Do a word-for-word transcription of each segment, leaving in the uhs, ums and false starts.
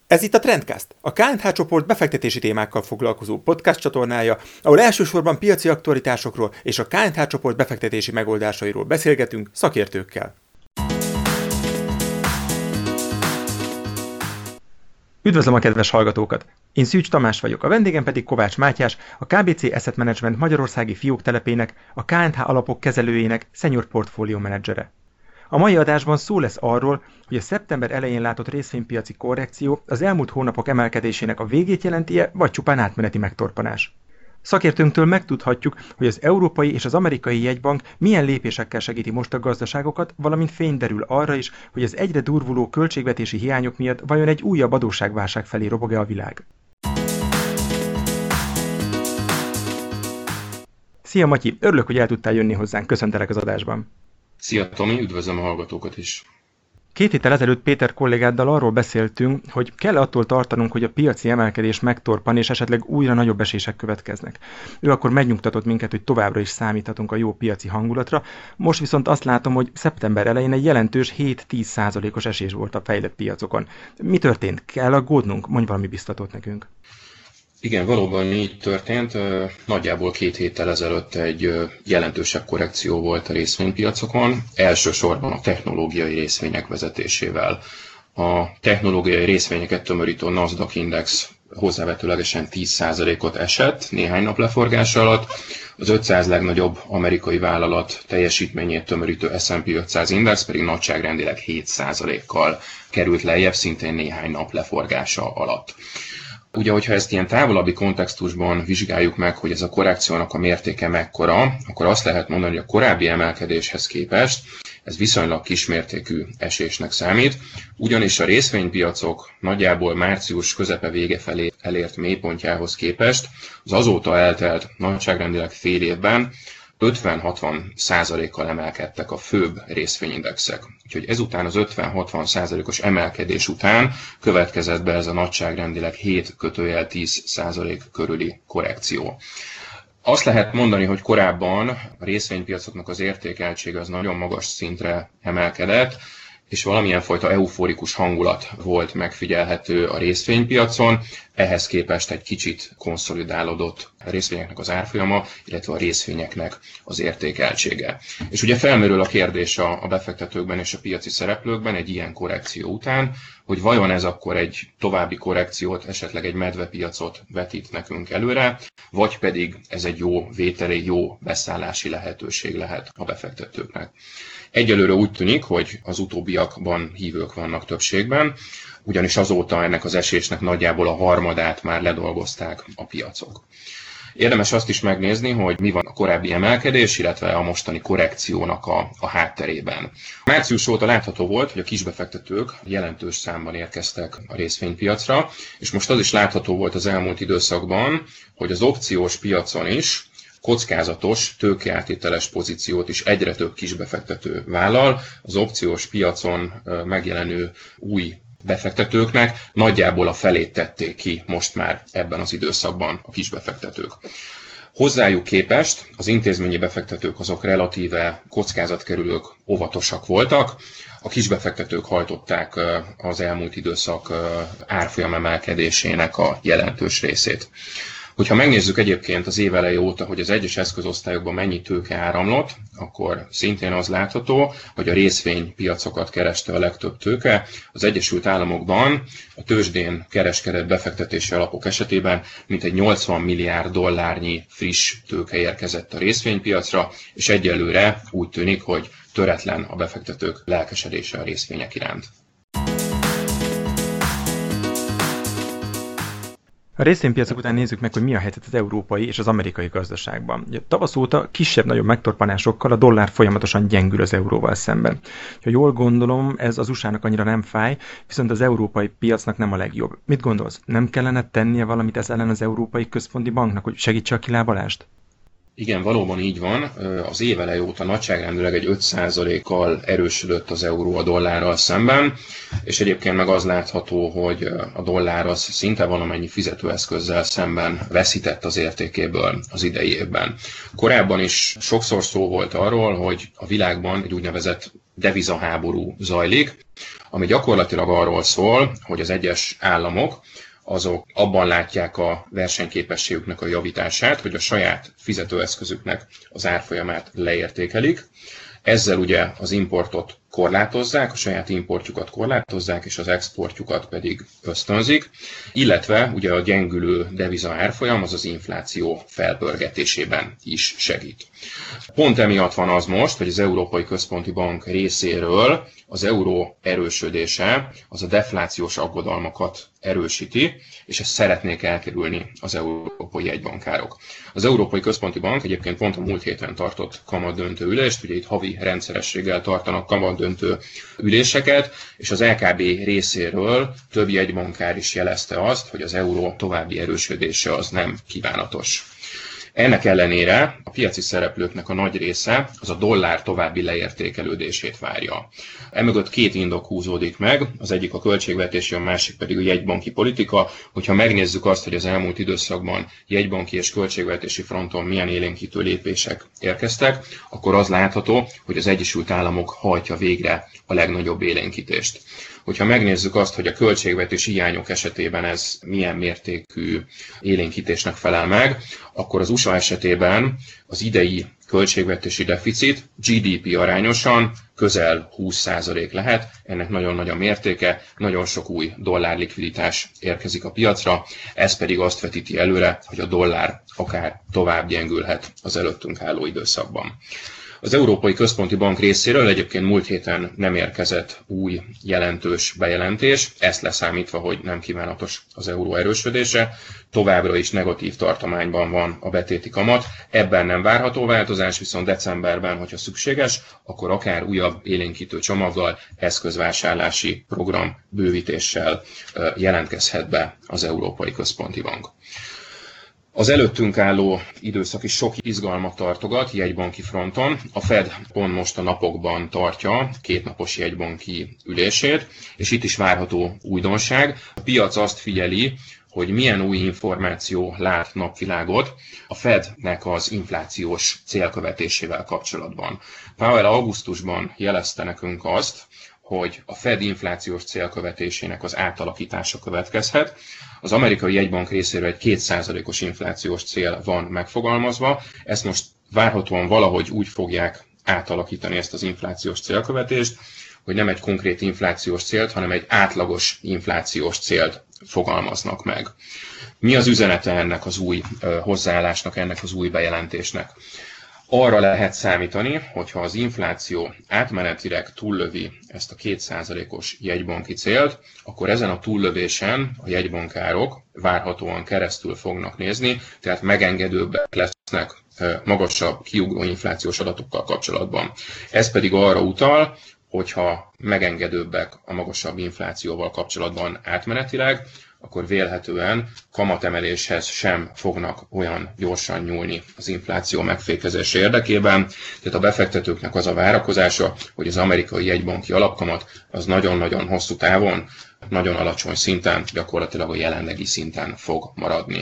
Ez itt a Trendcast, a ká és há csoport befektetési témákkal foglalkozó podcast csatornája, ahol elsősorban piaci aktualitásokról és a ká és há csoport befektetési megoldásairól beszélgetünk szakértőkkel. Üdvözlöm a kedves hallgatókat! Én Szűcs Tamás vagyok, a vendégem pedig Kovács Mátyás, a ká bé cé Asset Management magyarországi fióktelepének, a ká és há alapok kezelőjének senior portfólió menedzsere. A mai adásban szó lesz arról, hogy a szeptember elején látott részvénypiaci korrekció az elmúlt hónapok emelkedésének a végét jelenti-e, vagy csupán átmeneti megtorpanás. Szakértőnktől megtudhatjuk, hogy az európai és az amerikai jegybank milyen lépésekkel segíti most a gazdaságokat, valamint fény derül arra is, hogy az egyre durvuló költségvetési hiányok miatt vajon egy újabb adósságválság felé robog-e a világ. Szia Matyi, örülök, hogy el tudtál jönni hozzánk, köszöntelek az adásban. Szia Tomi, üdvözlöm a hallgatókat is. Két héttel ezelőtt Péter kollégáddal arról beszéltünk, hogy kell attól tartanunk, hogy a piaci emelkedés megtorpan, és esetleg újra nagyobb esések következnek. Ő akkor megnyugtatott minket, hogy továbbra is számíthatunk a jó piaci hangulatra, most viszont azt látom, hogy szeptember elején egy jelentős hét-tíz százalékos esés volt a fejlett piacokon. Mi történt? Kell aggódnunk? Mondj valami biztatót nekünk. Igen, valóban így történt. Nagyjából két héttel ezelőtt egy jelentősebb korrekció volt a részvénypiacokon, elsősorban a technológiai részvények vezetésével. A technológiai részvényeket tömörítő Nasdaq Index hozzávetőlegesen tíz százalékot esett néhány nap leforgása alatt, az ötszáz legnagyobb amerikai vállalat teljesítményét tömörítő es and pé ötszáz Index pedig nagyságrendileg hét százalékkal került lejjebb szintén néhány nap leforgása alatt. Ugye, hogyha ezt ilyen távolabbi kontextusban vizsgáljuk meg, hogy ez a korrekciónak a mértéke mekkora, akkor azt lehet mondani, hogy a korábbi emelkedéshez képest ez viszonylag kismértékű esésnek számít, ugyanis a részvénypiacok nagyjából március közepe vége felé elért mélypontjához képest az azóta eltelt nagyságrendileg fél évben ötven-hatvan százalékkal emelkedtek a főbb részvényindexek. Úgyhogy ezután az ötven-hatvan százalékos emelkedés után következett be ez a nagyságrendileg hét kötőjel tíz százalék körüli korrekció. Azt lehet mondani, hogy korábban a részvénypiacoknak az értékeltsége az nagyon magas szintre emelkedett, és valamilyen fajta euforikus hangulat volt megfigyelhető a részvénypiacon, ehhez képest egy kicsit konszolidálódott a részvényeknek az árfolyama, illetve a részvényeknek az értékeltsége. És ugye felmerül a kérdés a befektetőkben és a piaci szereplőkben egy ilyen korrekció után, hogy vajon ez akkor egy további korrekciót, esetleg egy medvepiacot vetít nekünk előre, vagy pedig ez egy jó vételi, jó beszállási lehetőség lehet a befektetőknek. Egyelőre úgy tűnik, hogy az utóbbiakban hívők vannak többségben, ugyanis azóta ennek az esésnek nagyjából a harmadát már ledolgozták a piacok. Érdemes azt is megnézni, hogy mi van a korábbi emelkedés, illetve a mostani korrekciónak a, a hátterében. Március óta látható volt, hogy a kisbefektetők jelentős számban érkeztek a részvénypiacra, és most az is látható volt az elmúlt időszakban, hogy az opciós piacon is kockázatos, tőkeáttételes pozíciót is egyre több kisbefektető vállal. Az opciós piacon megjelenő új befektetőknek nagyjából a felét tették ki most már ebben az időszakban a kisbefektetők. Hozzájuk képest az intézményi befektetők azok relatíve kockázatkerülők, óvatosak voltak. A kisbefektetők hajtották az elmúlt időszak árfolyam emelkedésének a jelentős részét. Hogyha megnézzük egyébként az év eleje óta, hogy az egyes eszközosztályokban mennyi tőke áramlott, akkor szintén az látható, hogy a részvénypiacokat kereste a legtöbb tőke. Az Egyesült Államokban a tőzsdén kereskedett befektetési alapok esetében mintegy nyolcvan milliárd dollárnyi friss tőke érkezett a részvénypiacra, és egyelőre úgy tűnik, hogy töretlen a befektetők lelkesedése a részvények iránt. A részvénypiacok után nézzük meg, hogy mi a helyzet az európai és az amerikai gazdaságban. Ugye, tavasz óta kisebb-nagyobb megtorpanásokkal a dollár folyamatosan gyengül az euróval szemben. Ha jól gondolom, ez az u es á-nak annyira nem fáj, viszont az európai piacnak nem a legjobb. Mit gondolsz? Nem kellene tennie valamit ez ellen az Európai Központi Banknak, hogy segítse a kilábalást? Igen, valóban így van. Az év eleje óta nagyságrendileg egy öt százalékkal erősödött az euró a dollárral szemben, és egyébként meg az látható, hogy a dollár az szinte valamennyi fizetőeszközzel szemben veszített az értékéből az idei évben. Korábban is sokszor szó volt arról, hogy a világban egy úgynevezett devizaháború zajlik, ami gyakorlatilag arról szól, hogy az egyes államok azok abban látják a versenyképességüknek a javítását, hogy a saját fizetőeszközüknek az árfolyamát leértékelik. Ezzel ugye az importot korlátozzák, a saját importjukat korlátozzák, és az exportjukat pedig ösztönzik, illetve ugye a gyengülő deviza árfolyam az az infláció felpörgetésében is segít. Pont emiatt van az most, hogy az Európai Központi Bank részéről az euró erősödése az a deflációs aggodalmakat erősíti, és ezt szeretnék elkerülni az európai jegybankárok. Az Európai Központi Bank egyébként pont a múlt héten tartott kamatdöntő ülést, ugye itt havi rendszerességgel tartanak kamatdöntő üléseket, és az é ká bé részéről több jegybankár is jelezte azt, hogy az euró további erősödése az nem kívánatos. Ennek ellenére a piaci szereplőknek a nagy része az a dollár további leértékelődését várja. Emögött két indok húzódik meg, az egyik a költségvetési, a másik pedig a jegybanki politika. Hogyha megnézzük azt, hogy az elmúlt időszakban jegybanki és költségvetési fronton milyen élénkítő lépések érkeztek, akkor az látható, hogy az Egyesült Államok hajtja végre a legnagyobb élénkítést. Hogyha megnézzük azt, hogy a költségvetési hiányok esetében ez milyen mértékű élénkítésnek felel meg, akkor az u es á esetében az idei költségvetési deficit gé dé pé arányosan közel húsz százalék lehet, ennek nagyon nagy a mértéke, nagyon sok új dollár likviditás érkezik a piacra, ez pedig azt vetíti előre, hogy a dollár akár tovább gyengülhet az előttünk álló időszakban. Az Európai Központi Bank részéről egyébként múlt héten nem érkezett új jelentős bejelentés, ezt leszámítva, hogy nem kívánatos az euró erősödése, továbbra is negatív tartományban van a betéti kamat, ebben nem várható változás, viszont decemberben, hogyha szükséges, akkor akár újabb élénkítő csomaggal, eszközvásárlási program bővítéssel jelentkezhet be az Európai Központi Bank. Az előttünk álló időszak is sok izgalmat tartogat jegybanki fronton. A Fed pont most a napokban tartja kétnapos jegybanki ülését, és itt is várható újdonság. A piac azt figyeli, hogy milyen új információ lát napvilágot a Fednek az inflációs célkövetésével kapcsolatban. Powell augusztusban jelezte nekünk azt, hogy a Fed inflációs célkövetésének az átalakítása következhet. Az amerikai jegybank részéről egy két százalékos inflációs cél van megfogalmazva, ezt most várhatóan valahogy úgy fogják átalakítani ezt az inflációs célkövetést, hogy nem egy konkrét inflációs célt, hanem egy átlagos inflációs célt fogalmaznak meg. Mi az üzenete ennek az új hozzáállásnak, ennek az új bejelentésnek? Arra lehet számítani, hogyha az infláció átmenetileg túllövi ezt a két százalékos jegybanki célt, akkor ezen a túllövésen a jegybankárok várhatóan keresztül fognak nézni, tehát megengedőbbek lesznek magasabb kiugró inflációs adatokkal kapcsolatban. Ez pedig arra utal, hogyha megengedőbbek a magasabb inflációval kapcsolatban átmenetileg, akkor vélhetően kamatemeléshez sem fognak olyan gyorsan nyúlni az infláció megfékezése érdekében. Tehát a befektetőknek az a várakozása, hogy az amerikai jegybanki alapkamat az nagyon-nagyon hosszú távon, nagyon alacsony szinten, gyakorlatilag a jelenlegi szinten fog maradni.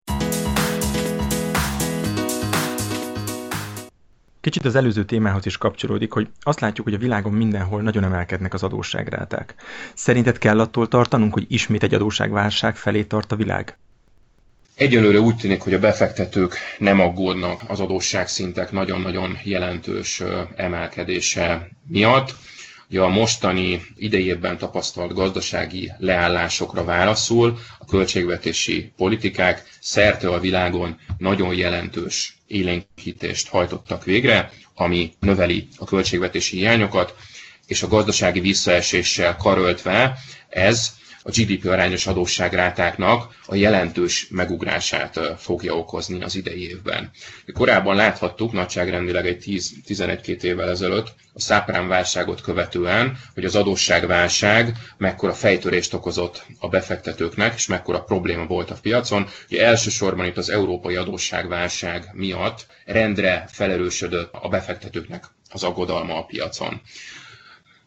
Kicsit az előző témához is kapcsolódik, hogy azt látjuk, hogy a világon mindenhol nagyon emelkednek az adósságráták. Szerinted kell attól tartanunk, hogy ismét egy adósságválság felé tart a világ? Egyelőre úgy tűnik, hogy a befektetők nem aggódnak az adósságszintek nagyon-nagyon jelentős emelkedése miatt. Ugye a mostani idejében tapasztalt gazdasági leállásokra válaszul a költségvetési politikák szerte a világon nagyon jelentős élénkítést hajtottak végre, ami növeli a költségvetési hiányokat, és a gazdasági visszaeséssel karöltve ez a gé dé pé arányos adósságrátáknak a jelentős megugrását fogja okozni az idei évben. Korábban láthattuk, nagyságrendileg egy tíz-tizenegy-két évvel ezelőtt, a subprime válságot követően, hogy az adósságválság mekkora fejtörést okozott a befektetőknek, és mekkora probléma volt a piacon. Ugye elsősorban itt az európai adósságválság miatt rendre felerősödött a befektetőknek az aggodalma a piacon.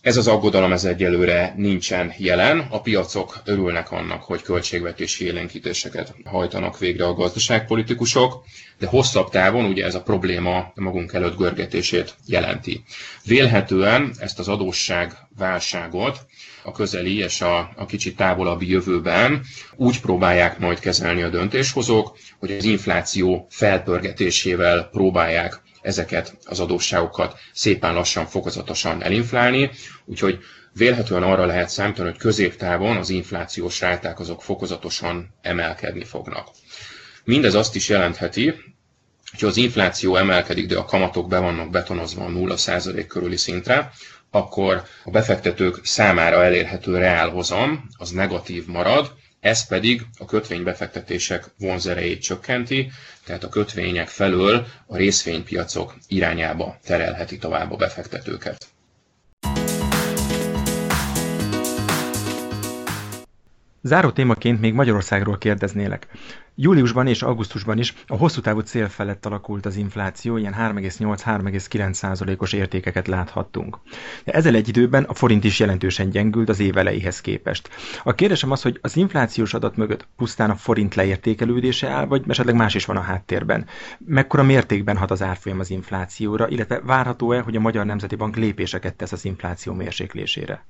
Ez az aggodalom ez egyelőre nincsen jelen. A piacok örülnek annak, hogy költségvetési élénkítéseket hajtanak végre a gazdaságpolitikusok, de hosszabb távon ugye ez a probléma magunk előtt görgetését jelenti. Vélhetően ezt az adósságválságot a közeli és a, a kicsit távolabbi jövőben úgy próbálják majd kezelni a döntéshozók, hogy az infláció felpörgetésével próbálják ezeket az adósságokat szépen lassan, fokozatosan elinflálni, úgyhogy vélhetően arra lehet számítani, hogy középtávon az inflációs ráták azok fokozatosan emelkedni fognak. Mindez azt is jelentheti, hogy az infláció emelkedik, de a kamatok be vannak betonozva a nulla százalék körüli szintre, akkor a befektetők számára elérhető reálhozam az negatív marad, ez pedig a kötvénybefektetések vonzerejét csökkenti, tehát a kötvények felől a részvénypiacok irányába terelheti tovább a befektetőket. Záró témaként még Magyarországról kérdeznélek. Júliusban és augusztusban is a hosszú távú cél felett alakult az infláció, ilyen három egész nyolc - három egész kilenc százalékos értékeket láthattunk. De ezzel egy időben a forint is jelentősen gyengült az év elejéhez képest. A kérdésem az, hogy az inflációs adat mögött pusztán a forint leértékelődése áll, vagy esetleg más is van a háttérben? Mekkora mértékben hat az árfolyam az inflációra, illetve várható-e, hogy a Magyar Nemzeti Bank lépéseket tesz az infláció mérséklésére?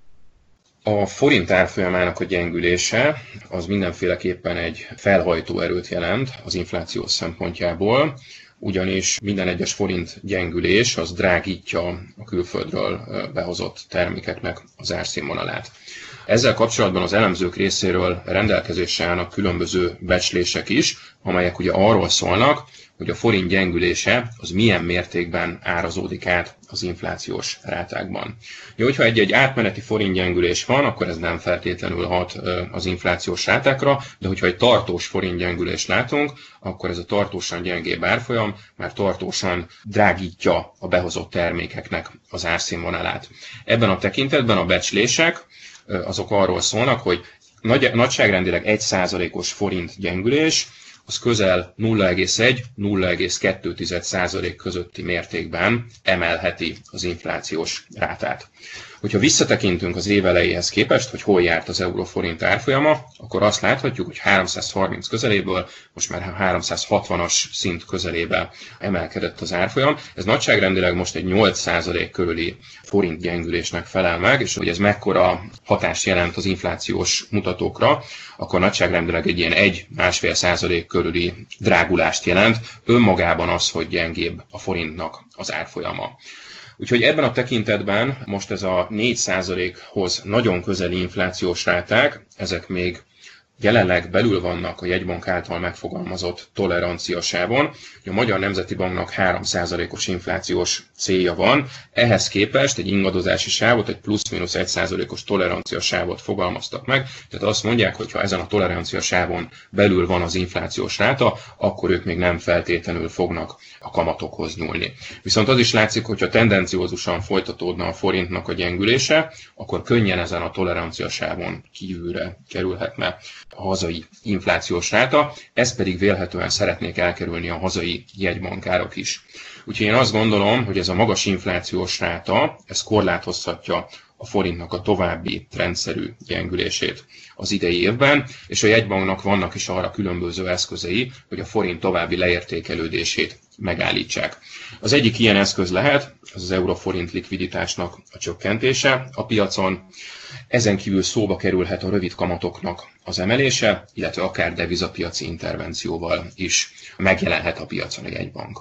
A forint árfolyamának a gyengülése az mindenféleképpen egy felhajtó erőt jelent az infláció szempontjából, ugyanis minden egyes forint gyengülés az drágítja a külföldről behozott termékeknek az árszínvonalát. Ezzel kapcsolatban az elemzők részéről rendelkezésre állnak különböző becslések is, amelyek ugye arról szólnak, hogy a forint gyengülése az milyen mértékben árazódik át az inflációs rátákban. Jó, hogyha egy-egy átmeneti forint gyengülés van, akkor ez nem feltétlenül hat az inflációs rátákra, de hogyha egy tartós forint gyengülést látunk, akkor ez a tartósan gyengébb árfolyam már tartósan drágítja a behozott termékeknek az árszínvonalát. Ebben a tekintetben a becslések azok arról szólnak, hogy nagy, nagyságrendileg egy százalékos forint gyengülés, az közel nulla egész egy - nulla egész kettő százalék közötti mértékben emelheti az inflációs rátát. Hogyha visszatekintünk az év elejéhez képest, hogy hol járt az euró-forint árfolyama, akkor azt láthatjuk, hogy háromszázharminc közeléből most már háromszázhatvanas szint közelébe emelkedett az árfolyam. Ez nagyságrendileg most egy nyolc százalék körüli forint gyengülésnek felel meg, és hogy ez mekkora hatást jelent az inflációs mutatókra, akkor nagyságrendileg egy ilyen egy-másfél százalék körüli drágulást jelent, önmagában az, hogy gyengébb a forintnak az árfolyama. Úgyhogy ebben a tekintetben most ez a négy százalékhoz nagyon közeli inflációs ráták, ezek még jelenleg belül vannak a jegybank által megfogalmazott toleranciasávon. A Magyar Nemzeti Banknak három százalékos inflációs célja van, ehhez képest egy ingadozási sávot, egy plusz-minusz egy százalékos toleranciasávot fogalmaztak meg, tehát azt mondják, hogy ha ezen a toleranciasávon belül van az inflációs ráta, akkor ők még nem feltétlenül fognak a kamatokhoz nyúlni. Viszont az is látszik, hogyha tendenciózusan folytatódna a forintnak a gyengülése, akkor könnyen ezen a toleranciasávon kívülre kerülhetne a hazai inflációs ráta, ezt pedig vélhetően szeretnék elkerülni a hazai jegybankárok is. Úgyhogy én azt gondolom, hogy ez a magas inflációs ráta, ez korlátozhatja a forintnak a további rendszerű gyengülését az idei évben, és a jegybanknak vannak is arra különböző eszközei, hogy a forint további leértékelődését megállítsák. Az egyik ilyen eszköz lehet az az euró-forint likviditásnak a csökkentése a piacon, ezen kívül szóba kerülhet a rövid kamatoknak az emelése, illetve akár devizapiaci intervencióval is megjelenhet a piacon a jegybank.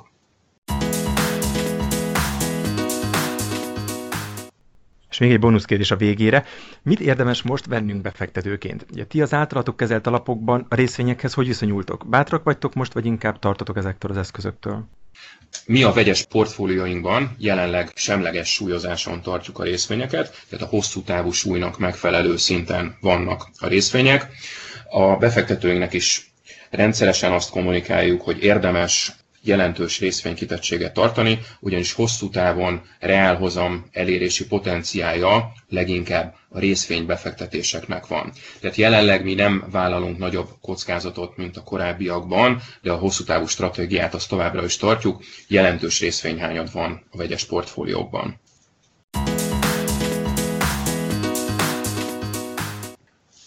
És még egy bónuszkérdés a végére. Mit érdemes most vennünk befektetőként? Ugye, ti az általatok kezelt alapokban a részvényekhez hogy viszonyultok? Bátrak vagytok most, vagy inkább tartotok ezektől az eszközöktől? Mi a vegyes portfólióinkban jelenleg semleges súlyozáson tartjuk a részvényeket, tehát a hosszú távú súlynak megfelelő szinten vannak a részvények. A befektetőinknek is rendszeresen azt kommunikáljuk, hogy érdemes jelentős részvénykitettséget tartani, ugyanis hosszú távon reálhozam elérési potenciálja leginkább a részvénybefektetéseknek van. Tehát jelenleg mi nem vállalunk nagyobb kockázatot, mint a korábbiakban, de a hosszú távú stratégiát azt továbbra is tartjuk, jelentős részvényhányad van a vegyes portfóliókban.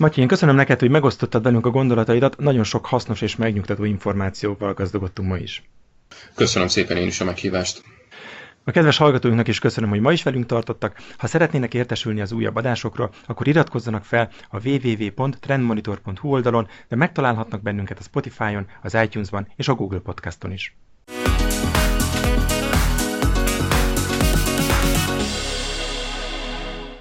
Matyi, én köszönöm neked, hogy megosztottad velünk a gondolataidat, nagyon sok hasznos és megnyugtató információval gazdagodtunk ma is. Köszönöm szépen én is a meghívást. A kedves hallgatóinknak is köszönöm, hogy ma is velünk tartottak. Ha szeretnének értesülni az újabb adásokról, akkor iratkozzanak fel a double-u double-u double-u pont trendmonitor pont hu oldalon, de megtalálhatnak bennünket a Spotify-on, az iTunes-ban és a Google Podcaston is.